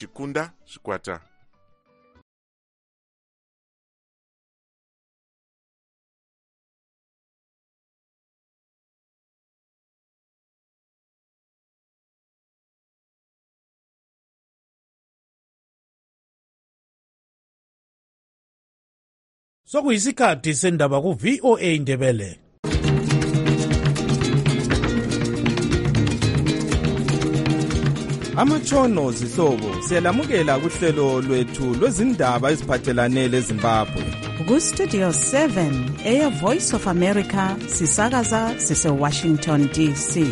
Chikunda Shikwata. Sokuyisikhathi sendaba ku VOA Indebele. Amatshono zihlobo siyalamukela kuhlelo lwethu lwezindaba eziphathelane leZimbabwe. Ku Studio 7 Air Voice of America sisakaza sise Washington DC.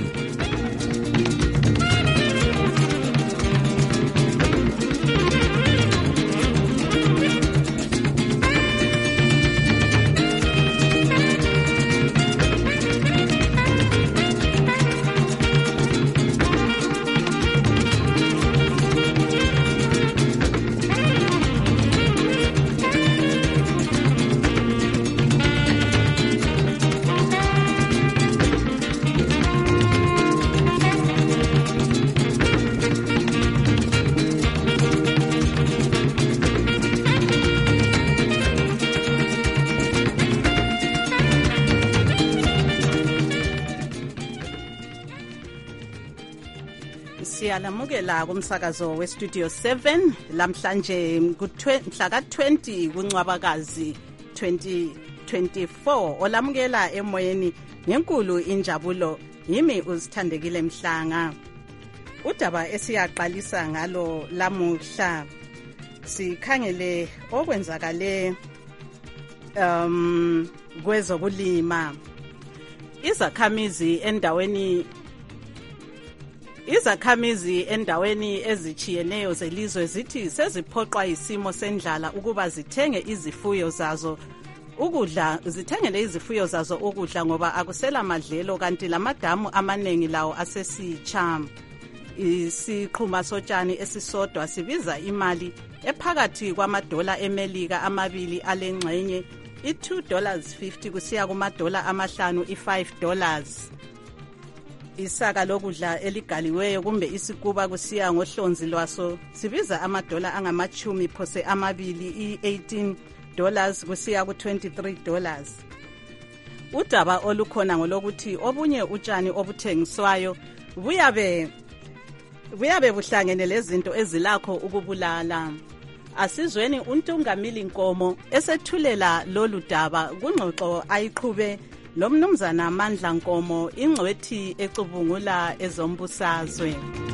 Siyalamukela kumsakazo we Studio 7 lamhlanje mhla ka-20 kuNcwabakazi 2024 olamukela emoyeni ngenkulu injabulo yimi uzithandekile Mhlanga. Udaba esiyaqalisa ngalo lamuhla sikhangele okwenzakale kwezokulima. Izakhamizi endaweni ezichiyeneyo zelizwe zithi seziphoqwa isimo sendlala ukuba zithenge izifuyo zazo ukudla ngoba akusela madlelo kanti lamadamu amaningi lawo asesitsha. Isiqhuma sotshani esisodwa sibiza imali ephakathi kwamadola eMelika amabili alengxenye $2.50 kusiya kumadola amahlanu $5. Isaka lokudla eligaliweyo kumbe isikuba kusiya ngohlonzi lwaso sibiza amadola angamachumi phose amabili $18 kusiya ku$23. Udaba olukhona ngolokuthi obunye utshani obuthengiswayo buyabe buhlangene lezinto ezilakho ukubulala. Asizweni uNtungamili Nkomo esethulela lolu daba kungxoxo ayiqhube lo mnumzana Mandla Nkomo ingcwethi ecubungula ezombusazwe.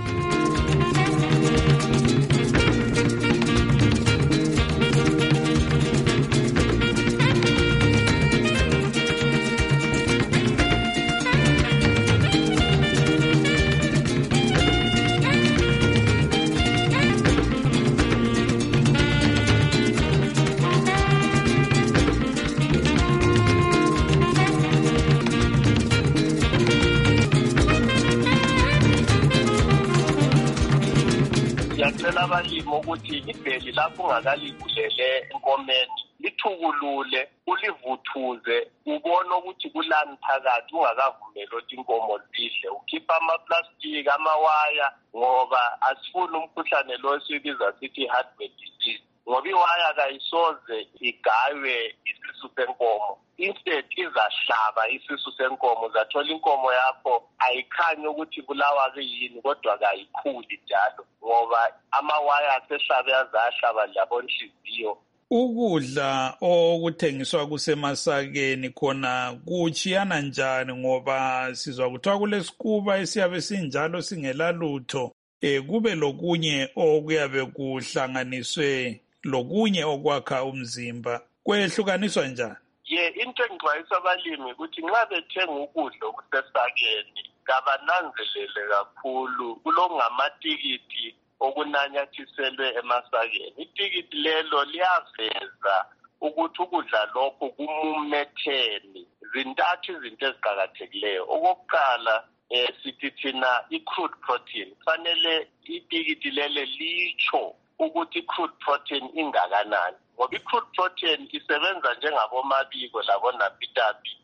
Abalimi ukuthi ibheli lapho ungakalivulele enkomeni lithukulule ulivuthuze ubone ukuthi kulani phakathi ungakavumeli ukuthi inkomo zidle. Ukhipha amaplastiki amawaya ngoba asifuni umkhuhlane lo esibiza sithi heartworm disease ngoba iwaya kayisoze igaywe isisu senkomo. Instead izahlaba isisu senkomo zathola inkomo yakho ayikhanyi ukuthi bulawa kuyini kodwa kayikhuli njalo ngoba amawaya asehlabe azahlaba labonhliziyo. Ukudla okuthengiswa kusemasakeni khona kuchiyana njani ngoba sizwa kuthiwa kulesikuba esiyabe sinjalo singelalutho kube lokunye okuyabe kuhlanganiswe lokunye okwakha umzimba kwehlukaniswa njani? Into engixwayisa abalimi ukuthi nxa bethenga ukudla okusesakeni kabananzelele kakhulu kulokungamatikiti okunanyathiselwe emasakeni. Itikiti lelo liyaveza ukuthi ukudla lokho kumumetheni. Zintathu izinto eziqakathekileyo. Okokuqala sithi thina i-crude protein kufanele itikiti lele litsho ukuthi i-crude protein ingakanani ngoba i-crude protein isebenza njengabomabiko labonapitapi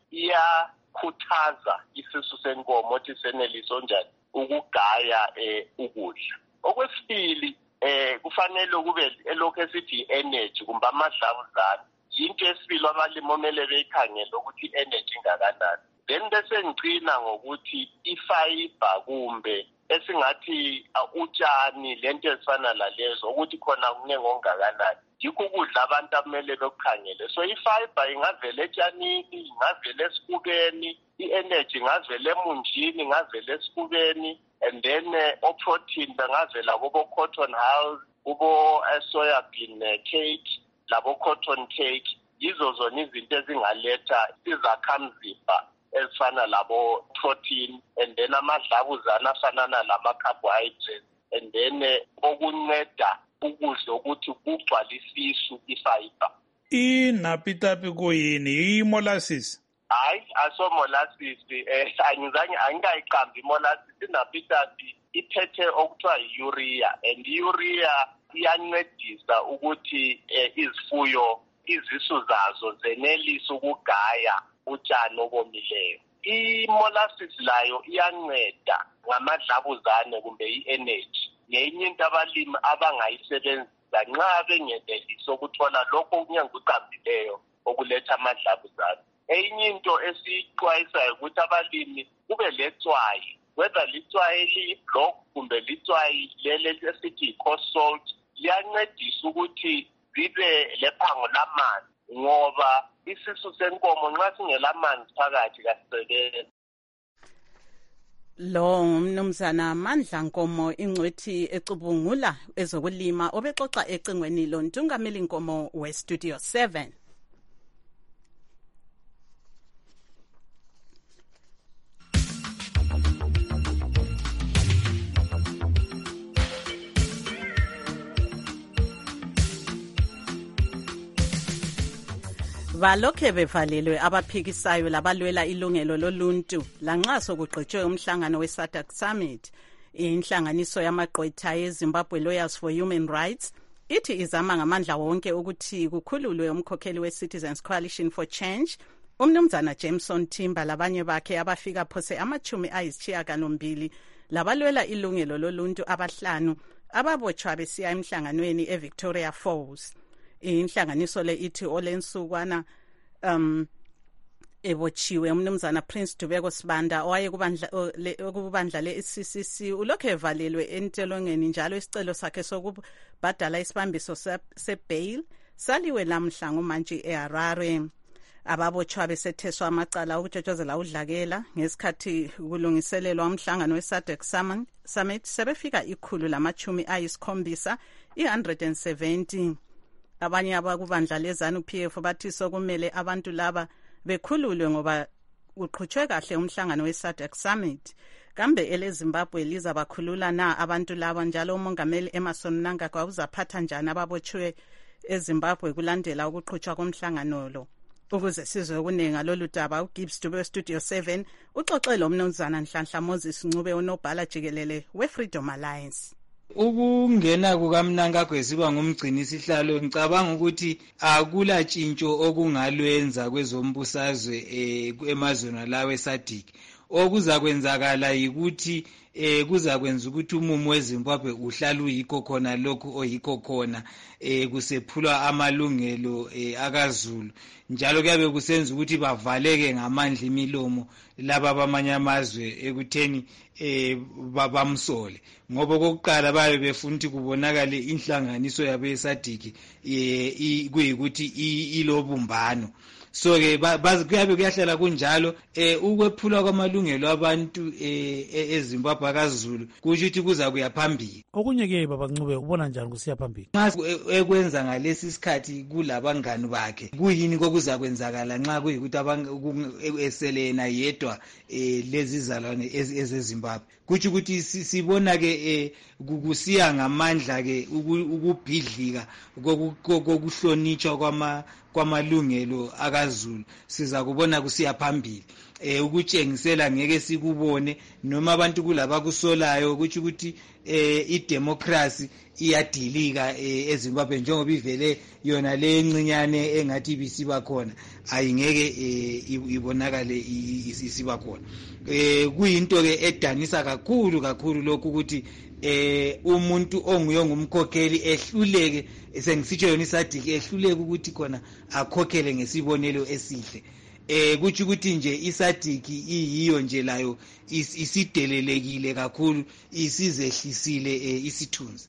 iyakhuthaza isisu senkomo ukuthi seneliso njani ukugaya ukudla. Okwesibili kufanele kube elokhu esithi energy kumbe amadlabuzane into esibili abalimi omele beyikhangele ukuthi energy ingakanani. Then bese ngicina ngokuthi ifiber kumbe esingathi utshani lento ezifana lalezo ukuthi khona kunenge ongakanani. Yikho ukudla abantu akumele bekukhangele. So ifiber ingavela etshanini, ingavela esikubeni, i-energy ingavela emunjini, ingavela esikubeni, and then o-protein bengavela kubo cotton hulls, kubo soybean cake, labo cotton cake. Yizo zona izinto ezingaletha izakhamzimba ezifana labo protein, and then amadlabuzane afana lama-carbohydrates, and then okunceda ukudla ukuthi kugcwalisisu ifiber. Inapitapi kuyini? I-molasses? Hayi, aso-molasses. Angikayiqambi i-molasses. Inapitapi iphethe okuthiwa i-urea, and i-urea iyancedisa ukuthi izifuyo izisu zazo zenelise ukugaya utshani obomileyo. I-molasses layo iyanceda ngamadlabuzane kumbe i-energy. Yenye into abalimi abangayisebenzisa nxa bengenelisa ukuthola lokho okunyenguqambileyo okuletha amadlabuzane. Enye into esixwayisayo ukuthi abalimi kube letswayi, whether litswayi eliyi-block kumbe litswayi leli esithi i-coast salt, liyancedisa ukuthi zibe lephango lamanzi ngoba isisu senkomo nxa singelamanzi phakathi kasisebenzi. Lo mnumzana Mandla Nkomo ingcwethi ecubungula ezokulima obexoxa ecingweni lontungameli Nkomo we-Studio 7. Balokhe bevalelwe abaphikisayo labalwela ilungelo loluntu lanxa sokugqitshwe umhlangano we-SADC Summit. Inhlanganiso yamagqwetha yeZimbabwe Lawyers for Human Rights ithi izama ngamandla wonke ukuthi kukhululwe umkhokheli we-Citizens Coalition for Change umnumzana Jameson Timber labanye bakhe abafika phose ama-92 labalwela ilungelo loluntu abahlanu ababotshwa besiya emhlanganweni eVictoria Falls. Inhlanganiso le ithi olensukwana ebotshiwe umnumzana Prince Dubeko Sibanda owayekubandla le-CCC ulokhu evalelwe entelongeni njalo isicelo sakhe sokubhadala isibambiso sebail saliwe lamhla ngomantshi eHarare. Ababotshwa besetheswa amacala okutshotshozela udlakela ngesikhathi kulungiselelwa umhlangano we-SADC Summit sebefika 170. Abanye abakubandla lezanu PF bathi sokumele abantu laba bekhululwe ngoba uqhutshwe kahle umhlangano we-SADC Summit. Kambe eleZimbabwe liza bakhulula na abantu laba njalo umongameli Emmerson Mnangagwa uzaphatha njani ababotshwe eZimbabwe kulandela ukuqhutshwa komhlangano lo? Ukuze sizwe okunenga lolu daba uGibbs Dube Studio 7 uxoxele umnumzana Nhlanhla Moses Ncube unobhala jikelele weFreedom Alliance. Ukungena kukaMnangagwa siba ngumgcini isihlalo ngicabanga ukuthi akula tshintsho okungalwenza kwezombusazwe emazweni lawe SADC. Okuza kwenzakala yikuthi kuzakwenza ukuthi umumo weZimbabwe uhlala uyikho khona lokhu oyikho khona kusephulwa amalungelo akaZulu njalo kuyabe kusenza ukuthi bavaleke ngamandla imilomo laba bamanye amazwe ekutheni bamsole ngoba kokuqala babe befuna ukuthi kubonakale inhlanganiso yabe yeSADC kuyikuthi ilobumbano. So ke kuyabe kuyahlala kunjalo ukwephulwa kwamalungelo abantu eZimbabwe akaZulu kusho ukuthi kuza kuya phambili. Okunye ke baba Ncube ubona njani kusiya phambili? Ekwenza ngalesi sikhathi kulabangani bakhe kuyini kokuza kwenzakala nxa kuyikuthi eselena yedwa lezi zalwane ezeZimbabwe kuthi ukuthi sibona ke kusiya ngamandla ke ukubhidlika kokuhlonitshwa kwamalungelo akaZulu siza kubona kusiya phambili ukutshengisela ngeke sikubone noma abantu kulaba kusolayo ukuthi idemocracy iyadilika eZimbabwe njengoba ivele yona le encinyane engathi bisiba khona ayingeke ibonakale isiba khona kuyinto ke edanisa kakhulu lokhu ukuthi umuntu onguye ngumkhokheli ehluleke, sengisitsho yona iSADC ehluleke ukuthi khona akhokhele ngesibonelo esihle. Kuthi ukuthi nje iSADC iyiyo nje layo isidelelekile kakhulu, isizehlisile isithunzi.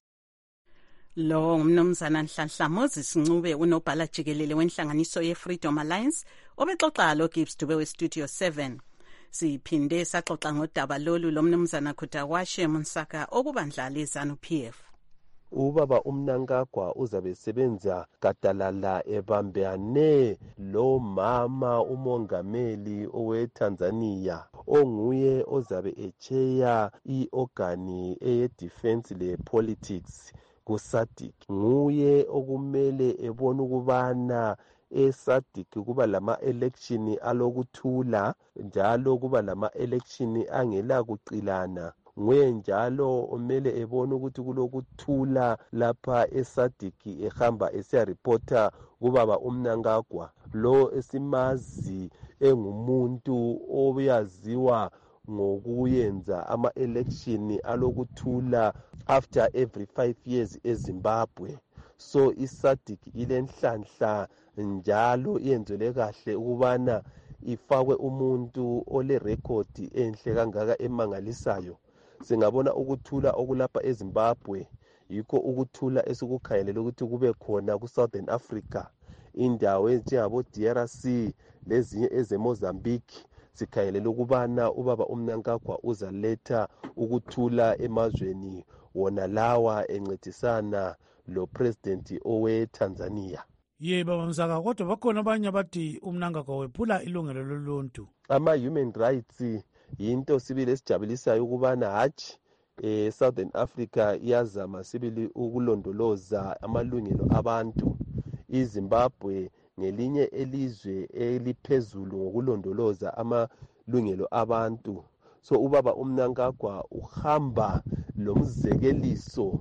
Lo ngumnumzana Nhlanhla Moses Ncube, unobhala jikelele wenhlanganiso ye-Freedom Alliance, obexoxa lo Gibbs Dube we-Studio 7. Siphinde saxoxa ngodaba lolu lomnumzana Khutawashe Munsaka okubandla leZANU-PF. Ubaba uMnangagwa uzabe sebenza gadalala ebambane lo mama umongameli oweTanzania onguye ozabe echeya iorgani eye-defense le-politics kuSADC. Nguye okumele ebone ukubana eSADC kuba lama-election alokuthula njalo kuba lama-election angela kuqilana. Nguye njalo omele ebone ukuthi kulokuthula lapha eSADC ehamba esiyareporta kubaba uMnangagwa, lo esimazi engumuntu oyaziwa ngokuyenza ama-election alokuthula after every 5 years eZimbabwe. So iSADC ilenhlanhla njalo yenzelwe kahle ukubana ifakwe umuntu ole record enhle kangaka emangalisayo. Singabona ukuthula okulapha eZimbabwe, yikho ukuthula esikukhangelele ukuthi kube khona kuSouthern Africa, indawo ezinjengabo DRC lezinye ezeMozambique. Sikhangelele ukubana ubaba uMnangagwa uzaletha ukuthula emazweni wona lawa encedisana lo president oweTanzania. Baba Msaka, kodwa bakhona abanye abathi uMnangagwa wephula ilungelo loluntu. Ama-human rights yinto sibili esijabulisayo ukubana hatshi Southern Africa iyazama sibili ukulondoloza amalungelo abantu. iZimbabwe ngelinye elizwe eliphezulu ngokulondoloza amalungelo abantu. So ubaba uMnangagwa uhamba lomzekeliso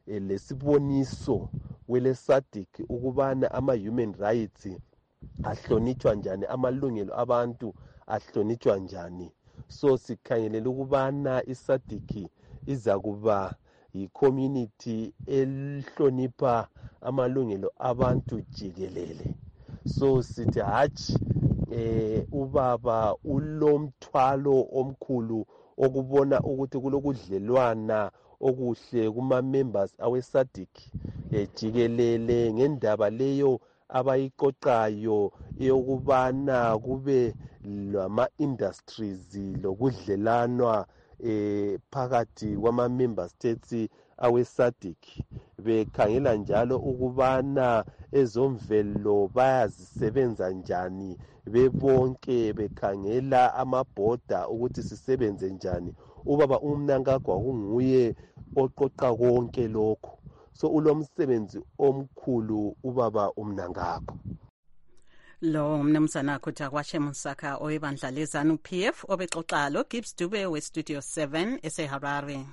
lesiboniso wele SADC ukubana ama-human rights ahlonitshwa njani, amalungelo abantu ahlonitshwa njani. So sikhangelela ukubana iSADC iza kuba yi-community elihlonipha amalungelo abantu jikelele. So sithi hatshi ubaba ulomthwalo omkhulu okubona ukuthi kulokudlelwana okuhle kuma-members awe-SADC jikelele ngendaba leyo abayiqoqayo eyokubana kube lama-industries lokudlelanwa phakathi kwama-member states awe-SADC. Bekhangela njalo ukubana ezomvelo bayazisebenza njani bebonke, bekhangela amabhoda ukuthi sisebenze njani. Ubaba uMnangagwa kunguye oqoqa konke lokho. So ulomsebenzi omkhulu ubaba uMnangagwa. Lo mnumzana Khutawashe Munsaka oyebandla leZANU-PF obexoxa lo Gibbs Dube we-Studio 7 eseHarare.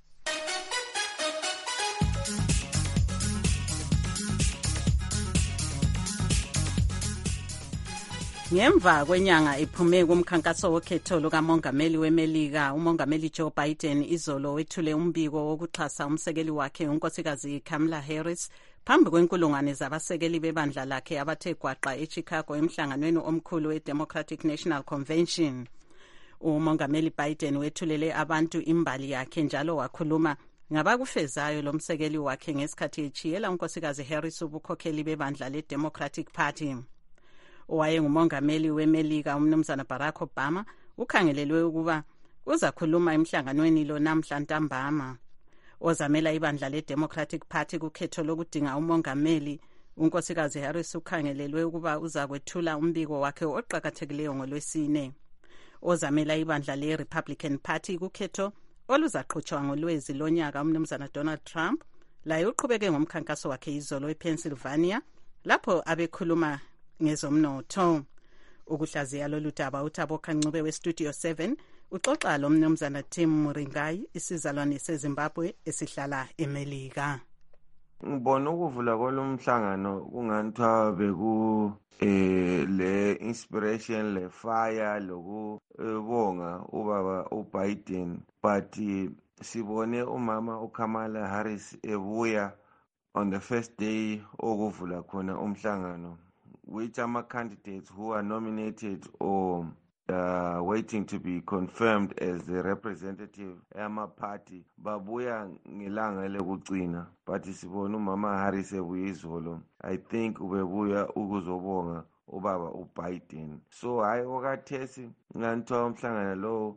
Ngemva kwenyanga iphume kumkhankaso wokhetho lukamongameli weMelika, umongameli Joe Biden izolo wethule umbiko wokuxhasa umsekeli wakhe unkosikazi Kamala Harris phambi kwenkulungwane zabasekeli bebandla lakhe abathe gwaqa eChicago emhlanganweni omkhulu we-Democratic National Convention. Umongameli Biden wethulele abantu imbali yakhe njalo wakhuluma ngabakufezayo lo msekeli wakhe ngesikhathi echiyela unkosikazi Harris ubukhokheli bebandla le-Democratic Party. Owayengumongameli weMelika umnumzana Barack Obama ukhangelelwe ukuba uzakhuluma emhlanganweni lo namhla ntambama. Ozamela ibandla le-Democratic Party kukhetho lokudinga umongameli, unkosikazi Harris ukhangelelwe ukuba uzakwethula umbiko wakhe oqhakathekileyo ngoLwesine. Ozamela ibandla le-Republican Party kukhetho oluzaqhutshwa ngolwezi lonyaka umnumzana Donald Trump laye uqhubeke ngomkhankaso wakhe izolo ePennsylvania lapho abekhuluma ngezomnotho. Ukuhlaziya lolu daba uThabo Kancube we-Studio 7 uxoxa lo mnumzana Tim Muringai, isizalwane seZimbabwe esihlala eMelika. Ngibona ukuvula kwalomhlangano kunganithiwa beku le inspiration le fire lokubonga ubaba uBiden, but sibone umama uKamala Harris ebuya on the first day okuvula khona umhlangano, which ama-candidates who are nominated or waiting to be confirmed as the representative ama-party babuya ngelanga lekugcina, but sibona umama Harris ebuya izolo. I think ubebuya ukuzobonga ubaba uBiden. So hayi okathesi nganthiwa umhlangano lo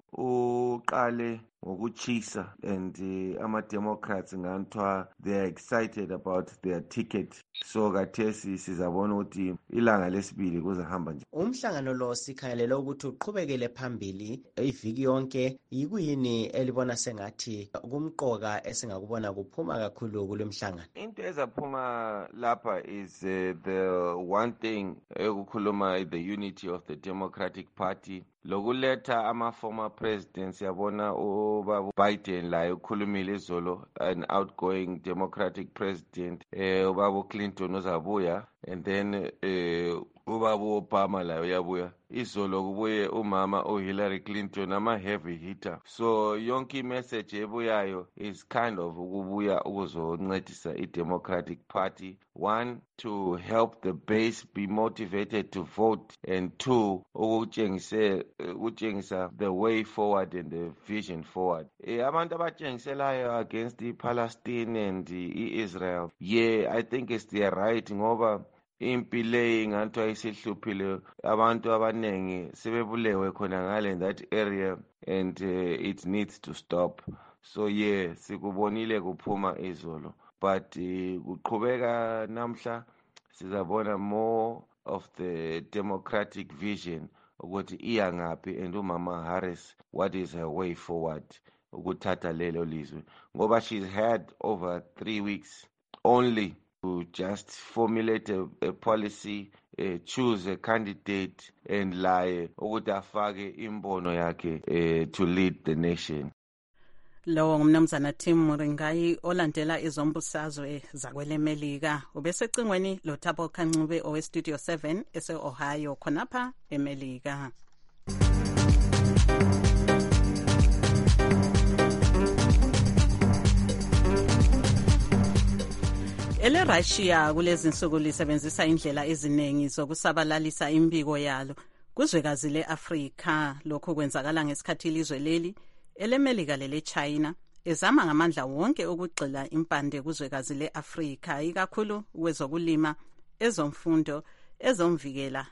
uqale ngokuchisa, and ama-Democrats nganthiwa they are excited about their ticket. So kathesi sizabona ukuthi ilanga lesibili kuzahamba nje. Umhlangano lo sikhangelela ukuthi uqhubekele phambili iviki yonke. Yikuyini elibona sengathi kumqoka esingakubona kuphuma kakhulu kulo mhlangano? Into ezaphuma lapha is the one thing ekukhuluma the unity of the Democratic Party, lokuletha ama-former presidents. Yabona ubaba Biden la ukhulumile izolo, an outgoing Democratic president, ubaba Clinton uzabuya, and then ubaba Obama la uyabuya. Izolo kubuye umama Hillary Clinton, ama-heavy hitter. So yonke message ebuyayo is kind of ukubuya ukuzoncedisa i-Democratic Party. One, to help the base be motivated to vote, and two, ukutshengisa the way forward and the vision forward. Abantu abatshengiselayo against i-Palestine and i-Israel, yeah, I think it's their right, ngoba impi le nganthiwa isihluphile, abantu abanengi sebebulewe khona ngale in that area, and it needs to stop. So yeah, sikubonile kuphuma izolo, but kuqhubeka namhla sizabona more of the democratic vision ukuthi iya ngaphi, and umama Harris, what is her way forward ukuthatha lelo lizwe, ngoba she's had over 3 weeks only to just formulate a policy, choose a candidate, and lie ukuthi afake imbono yakhe to lead the nation. Lo ngumnumzana Tim Muringai olandela izombusazwe zakwele Melika. Ubesecingweni lo Thabo Kancube owe Studio 7 ese Ohio khonapha eMelika. Russia kulezi nsuku lisebenzisa indlela eziningi zokusabalalisa imbiko yalo kuzwekazi leAfrika. Lokho kwenzakala ngesikhathi ilizwe leli elemelika lele China ezama ngamandla wonke ukugxila impande kuzwekazi leAfrika, ikakhulu kwezokulima, ezomfundo, ezomvikela.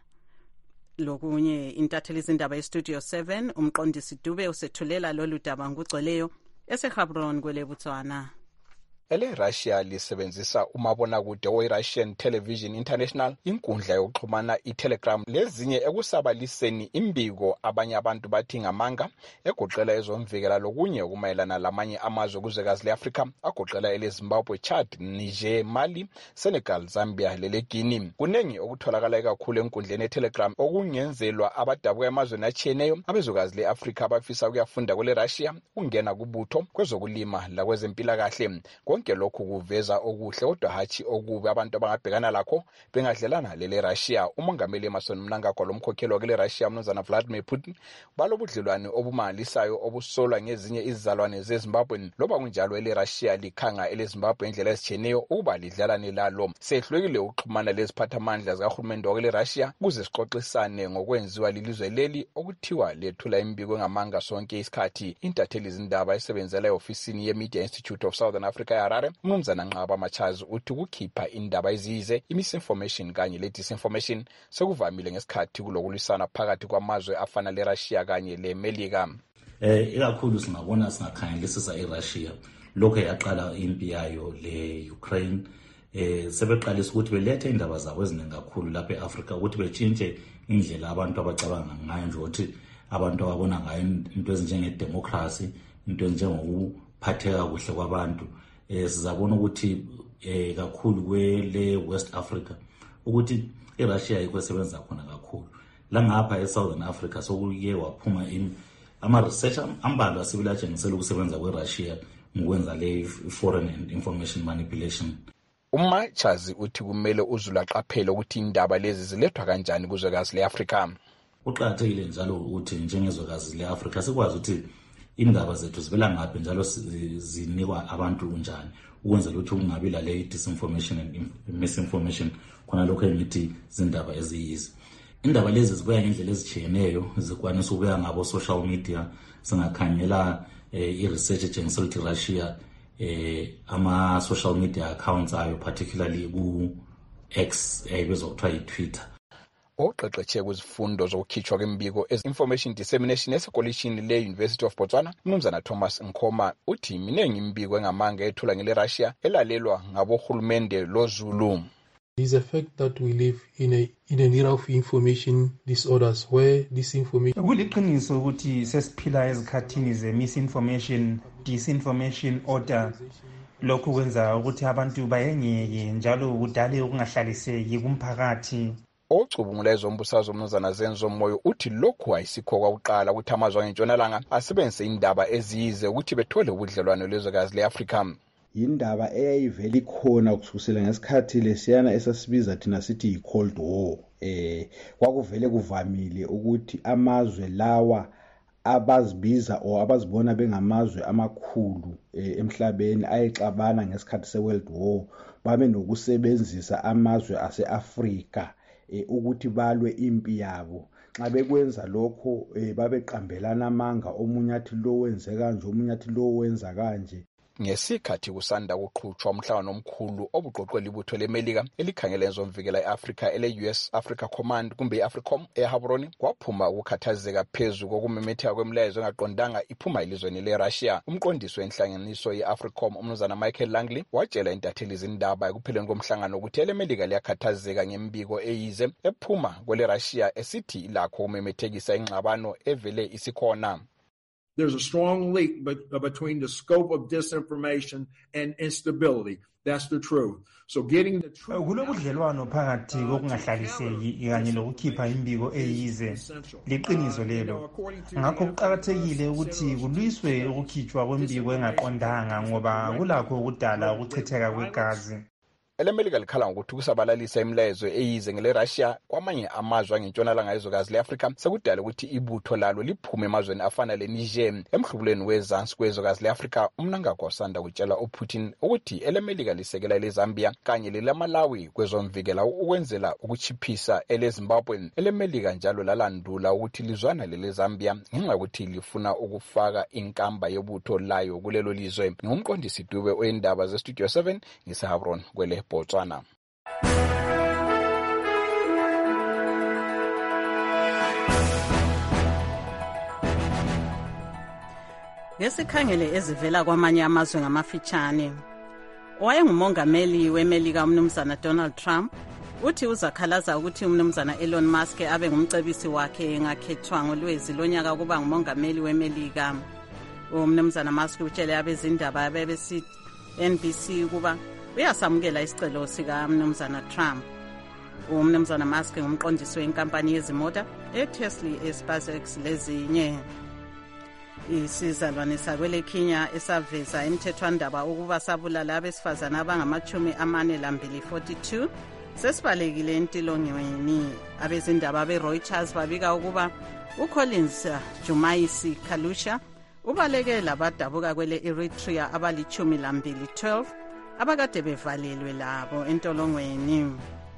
Lokunye intatheli izindaba yeStudio 7 umqondisi Dube usethulela lolu daba ngugcweleyo eseHebron kwele Botswana. Russia lisebenzisa umabonakude we-Russian Television International, inkundla yokuxhumana iTelegram, lezinye ekusabaliseni imbiko abanye abantu bathi ngamanga egoqela ezomvikela lokunye ukumayelana lamanye amazwe kuzwekazi leAfrika agoqela eleZimbabwe, Chad, Niger, Mali, Senegal, Zambia leleGuinea. Kunengi okutholakala kakhulu enkundleni yeTelegram okungenzelwa abadabuka emazweni atshiyeneyo abezwekazi leAfrika abafisa ukuyafunda kwele Russia, ungena kubutho kwezokulima lakwezempilakahle. Konke lokhu kuveza okuhle kodwa hatshi okubi abantu abangabhekana lakho bengadlelana lele Russia. Umongameli Emmerson Mnangagwa lomkhokheli wakele Russia mnumzana Vladimir Putin balobudlelwane obumalisayo obusolwa ngezinye izizalwane zeZimbabwe. Loba kunjalo ele Russia likhanga eleZimbabwe indlela ezitshiyeneyo ukuba lidlalane lalo. Sehlulekile ukuxhumana leziphathamandla zikahulumende wakele Russia kuze sixoxisane ngokwenziwa lilizwe leli okuthiwa lethula imbiko ngamanga sonke isikhathi. Intatheli izindaba esebenzela eofisini yeMedia Institute of Southern Africa Harare mnumzana Nqaba Machazi uthi ukukhipha indaba eziyize imisinformation kanye le-disinformation sekuvamile ngesikhathi kulokulisana phakathi kwamazwe afana leRussia kanye leMelika. Ikakhulu singabona singakhangelisisa iRussia lokho yaqala impi yayo le-Ukraine, sebeqalisa ukuthi belethe indaba zabo eziningi kakhulu lapha eAfrika ukuthi betshintshe indlela abantu abacabanga ngayo nje, ukuthi abantu ababona ngayo into ezinjengedemocracy, into ezinjengokuphatheka kuhle kwabantu. Sizabona ukuthi kakhulu kwele West Africa ukuthi iRussia yikho esebenza khona kakhulu. La ngapha eSouthern Africa sokuye waphuma ama-research ambalwa asibili atshengisela ukusebenza kweRussia ngokwenza le foreign information manipulation. Umachazi uthi kumele uzulu aqaphele ukuthi indaba lezi zilethwa kanjani kuzwekazi leAfrika. Uqakathekile njalo ukuthi njengezwekazi leAfrika sikwazi ukuthi indaba zethu zivela ngaphi njalo zinikwa abantu njani, ukwenzela ukuthi kungabi lale disinformation and misinformation, khona lokho engithi zindaba eziyizi. Indaba lezi zibuya ngendlela ezitshiyeneyo, zikwanisa ukubuya ngabo social media, singakhangela i-research etshengisa ukuthi Russia ama-social media accounts ayo particularly ku-X ebizwa kuthiwa yi-Twitter. Oqeqetshe kwizifundo zokukhitshwa kwembiko information dissemination esekolishini le-University of Botswana, Mnumzana Thomas Nkhoma uthi miningi imbiko engamanga ethula ngele Russia elalelwa ngabohulumende loZulu. It is a fact that we live in an era of information disorders where disinformation. Kuliqiniso ukuthi sesiphila ezikhathini ze-misinformation, disinformation order. Lokhu kwenza ukuthi abantu bayengeke njalo kudale ukungahlaliseki kumphakathi. Ocubungula ezombusazwe Mnumzana Zenzo Moyo uthi lokhu ayisikho kwakuqala ukuthi amazwe angentshonalanga asebenzise indaba eziyize ukuthi bethole ubudlelwano lwezwekazi le-Afrika. Indaba eyayivele ikhona kusukela ngesikhathi lesiyana esasibiza thina sithi yi-Cold War. Kwakuvele kuvamile ukuthi amazwe lawa abazibiza or abazibona bengamazwe amakhulu emhlabeni ayexabana ngesikhathi se-World War babe nokusebenzisa amazwe ase-Afrika ukuthi balwe impi yabo. Nxa bekwenza lokho babeqambelana amanga, omunye athi lo wenze kanje, omunye athi lo wenza kanje. Ngesikhathi kusanda kuqhutshwa umhlangano omkhulu obuqoqwe libutho leMelika elikhangela ezomvikela e-Africa ele-US Africa Command kumbe i-AFRICOM eHaburoni, kwaphuma ukukhathazeka phezu kokumemetheka kwemilayezo engaqondanga iphuma elizweni le-Russia. Umqondisi wenhlanganiso ye-AFRICOM Mnumzana Michael Langley watshela intatheli izindaba ekupheleni komhlangano ukuthi eleMelika liyakhathazeka ngembiko eyize ephuma kwele-Russia esithi ilakho ukumemethekisa ingxabano evele isikhona. There's a strong link between the scope of disinformation and instability. That's the truth. So getting the truth. Kulobudlelwano phakathi kokungahlaliseki kanye lokukhipha imbiko eyize liqiniso lelo. Ngakho kuqakathekile ukuthi kulwiswe ukukhitshwa kwembiko engaqondanga ngoba kulakho ukudala ukuchitheka kwegazi. eleMelika likhala ngokuthi ukusabalalisa imilayezo eyize ngele Russia kwamanye amazwe angentshonalanga yezwekazi le-Afrika sekudala ukuthi ibutho lalo liphume emazweni afana le-Niger emhlubulweni wezansi kwezwekazi le-Afrika. Umnangagwa wasanda kutshela uPutin ukuthi eleMelika lisekela eleZambia kanye lelaMalawi kwezomvikela ukwenzela ukuchiphisa eleZimbabwe. eleMelika njalo lalandula ukuthi lizwana leleZambia ngenxa yokuthi lifuna ukufaka inkamba yebutho layo kulelo lizwe. Ngumqondisi Dube oyindaba ze-Studio 7 ngiseHaburoni kwele Botswana. Ngesikhangele ezivela kwamanye amazwe ngamafitshane, owayengumongameli weMelika uMnumzana Donald Trump uthi uzakhalaza ukuthi uMnumzana Elon Musk abe ngumcebisi wakhe engakhethwa ngolwezi lonyaka kuba ngumongameli weMelika. uMnumzana Musk utshele abezindaba BBC NBC kuba uyasamukela isicelo sika Mnumzana Trump. uMnumzana Musk ngumqondisi wenkampani yezimota eTesla, SpaceX lezinye. Isizalwane sakwele Kenya esaveza emthethwandaba ukuba sabulala abesifazana abangama-42 sesibalekile entilongweni. Abezindaba beReuters babika ukuba uCollins Jumaisi Kalusha ubaleke labadabuka kwele Eritrea abali-12 abakade bevalelwe labo entolongweni.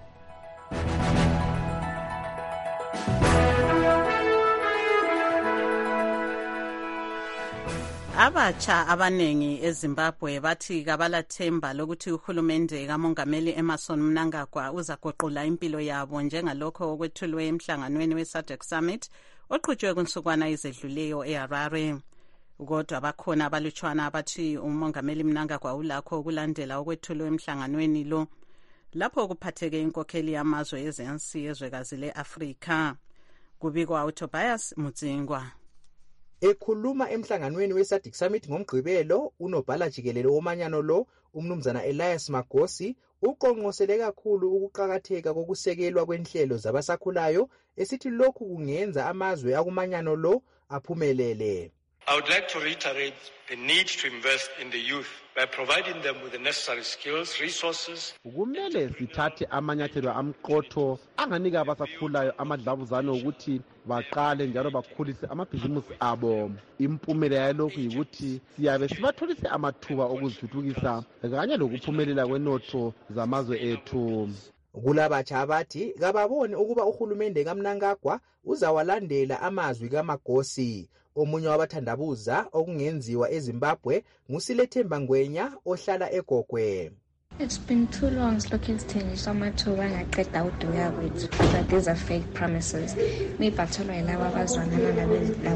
Abatsha abanengi eZimbabwe bathi kabalathemba lokuthi uhulumende kamongameli Emmerson Mnangagwa uzagoqula impilo yabo njengalokho okwethulwe emhlanganweni we-SADC Summit oqhutshwe kunsukwana ezedluleyo eHarare. Kodwa bakhona abalutshwana abathi umongameli Mnangagwa ulakho ukulandela okwethulwe emhlanganweni lo lapho kuphatheke inkokheli yamazwe ezansi yezwekazi le-Afrika. Kubikwa uTobias Mudzingwa. Ekhuluma emhlanganweni we-SADC Summit ngomgqibelo, unobhala jikelele womanyano lo uMnumzana Elias Magosi uqonqosele kakhulu ukuqakatheka kokusekelwa kwenhlelo zabasakhulayo esithi lokhu kungenza amazwe akumanyano lo aphumelele. I would like to reiterate the need to invest in the youth by providing them with the necessary skills, resources. Kumele sithathe amanyathelo amqotho anganika abasakhulayo amadlabuzane ukuthi baqale njalo bakhulise amabhizimusi abo. Impumela yalokhu yikuthi siyabe sibatholise amathuba okuzithuthukisa kanye lokuphumelela kwenotho zamazwe ethu. Kulabatsha abathi kababone ukuba uhulumende kaMnangagwa uzawalandela amazwi kaMagosi. Omunye wabathandabuza okungenziwa eZimbabwe nguSilethemba Ngwenya ohlala eGogwe. It's been too long silokhu sithenjiswa amathuba angaqeda uduka kwethu, but these are fake promises. Mibhatholwa yilaba abazwanana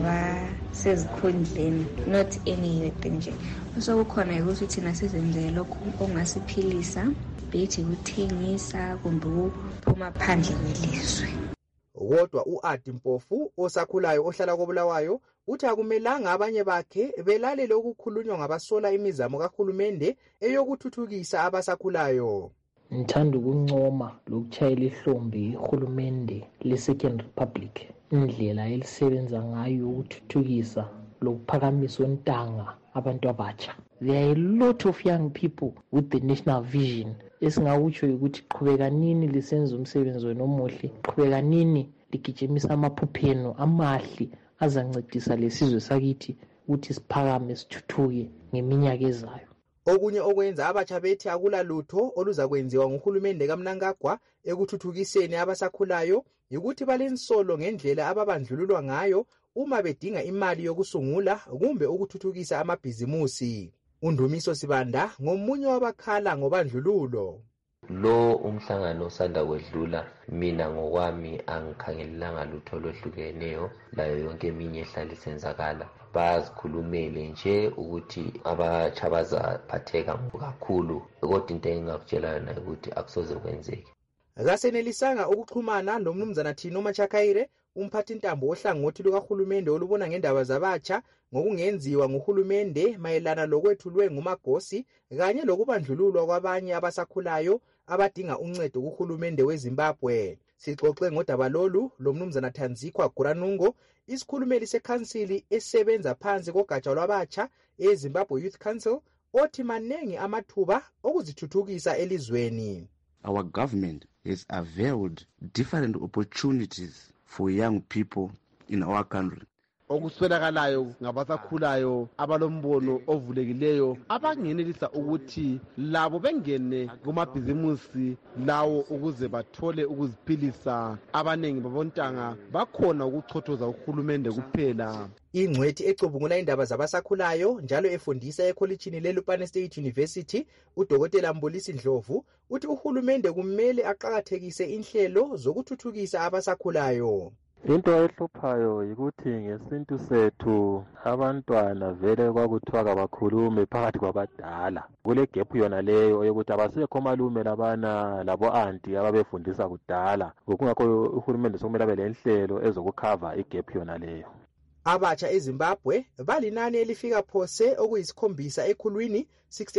labasezikhundleni, not any youth nje. Osokukhona ukuthi thina sizenzele lokhu ongasiphilisa, bethi ukuthengisa kumbe ukuphuma phandle kwelizwe. Kodwa uAdi Mpofu osakhulayo ohlala koBulawayo uthi akumelanga abanye bakhe belalele ukukhulunywa ngabasola imizamo kahulumende eyokuthuthukisa abasakhulayo. Ngithanda ukuncoma lokuchayela ihlombe ihulumende le-Second Republic indlela elisebenza ngayo ukuthuthukisa lokuphakamisa ontanga abantu abatsha. There are a lot of young people with the national vision. Esingawutsho ukuthi qhubeka nini lisenza umsebenzi wenu omuhle, qhubeka nini ligijimisa amaphupheno amahle azancedisa lesizwe sakithi ukuthi siphakame sithuthuke ngeminyaka ezayo. Okunye okwenza abatsha bethi akula lutho oluzakwenziwa nguhulumende kaMnangagwa ekuthuthukiseni abasakhulayo ukuthi balensolo ngendlela ababandlululwa ngayo uma bedinga imali yokusungula kumbe ukuthuthukisa amabhizimusi. Undumiso Sibanda ngomunye wabakhala ngobandlululo. Lo umhlangano osanda kwedlula mina ngokwami angikhangelelanga lutho lohlukeneyo layo yonke eminye ehlala isenzakala. Bazikhulumele nje ukuthi abatsha bazaphatheka kakhulu, kodwa into engingakutshela yona ukuthi akusoze kwenzeke. Akasenelisanga ukuxhumana nomnumzana Thino Machakaire, umphathintambo ohlangothi lukahulumende olubona ngendaba zabatsha ngokungenziwa nguhulumende mayelana lokwethulwe nguMagosi kanye lokubandlululwa kwabanye abasakhulayo abadinga uncedo kuhulumende weZimbabwe. Sixoxe ngodaba lolu lomnumzana Thanzikwa Guranungo, isikhulumeli sekhansili esebenza phansi kogatsha lwabatsha eZimbabwe Youth Council, othi manengi amathuba okuzithuthukisa elizweni. Our government has availed different opportunities for young people in our country. Okuswelakalayo ngabasakhulayo abalombono ovulekileyo abangenelisa ukuthi labo bengene kumabhizimusi lawo ukuze bathole ukuziphilisa. Abanengi babontanga bakhona ukuchothoza uhulumende kuphela. Ingcwethi ecubungula indaba zabasakhulayo njalo efundisa ekholejini leLupane State University, uDokotela Mbulisi Ndlovu uthi uhulumende kumele aqhakathekise inhlelo zokuthuthukisa abasakhulayo. Into ehluphayo yikuthi ngesintu sethu abantwana vele kwakuthiwa kabakhulume phakathi kwabadala. Kule gap yona leyo yokuthi abasekho malume labana labo anti ababefundisa kudala. Ngokungakho uhulumende sokumele abe lenhlelo ezokukhava igap yona leyo. Abatsha eZimbabwe balinani elifika phose okuyisikhombisa ekhulwini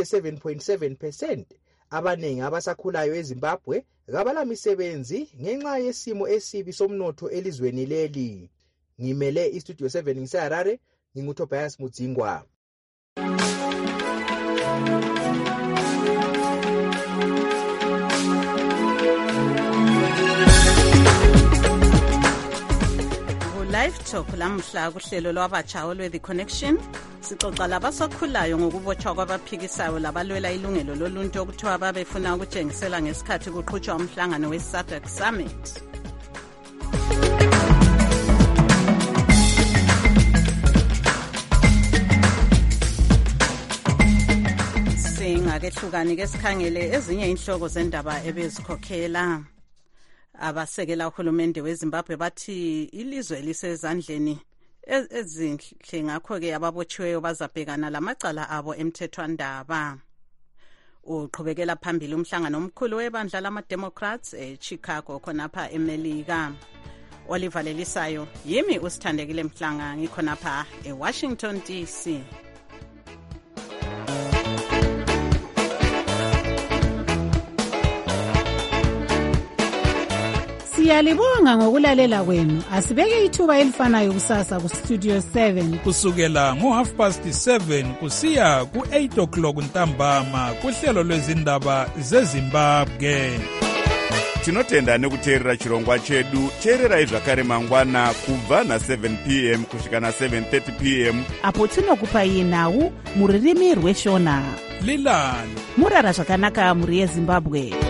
67.7%. Abanengi abasakhulayo eZimbabwe kabala misebenzi ngenxa yesimo esibi somnotho elizweni leli. Ngimele iStudio 7 ngiseHarare, nginguTobias Mudzingwa. Live Talk lamhla kuhlelo lwabatsha olwe-The Connection sixoxa labasakhulayo ngokubotshwa kwabaphikisayo labalwela ilungelo loluntu okuthiwa babefuna ukutshengisela ngesikhathi kuqhutshwa umhlangano we-SADC Summit. Singakehlukani ke sikhangele ezinye inhloko zendaba ebezikhokhela. Abasekela uhulumende weZimbabwe bathi ilizwe lisezandleni ezinhle, ngakho-ke ababotshiweyo bazabhekana lamacala abo emthethwandaba. Uqhubekela phambili umhlangano omkhulu webandla lama-Democrats eChicago khonapha eMelika. Oliver Lelisayo yimi uSithandekile Mhlanga ngikhonapha eWashington DC. Siyalibonga ngokulalela kwenu. Asibeke ithuba elifanayo kusasa ku Studio 7 kusukela ngo7:30 kusiya ku8 o'clock ntambama kuhlelo lwezindaba zeZimbabwe. Tinotenda nekuteerera chirongwa chedu. Teererai zvakare mangwana kubva na7 p.m. kusvika na7:30 p.m. apo tinokupai nhau muririmi rweshona. Lilani murara zvakanaka muri yeZimbabwe.